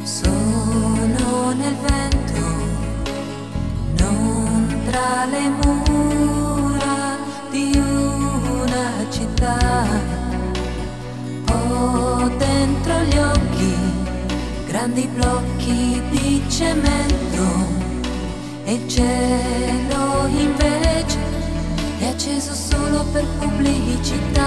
Sono nel vento, non tra le mura di una città. Ho dentro gli occhi grandi blocchi di cemento e il cielo invece è acceso solo per pubblicità.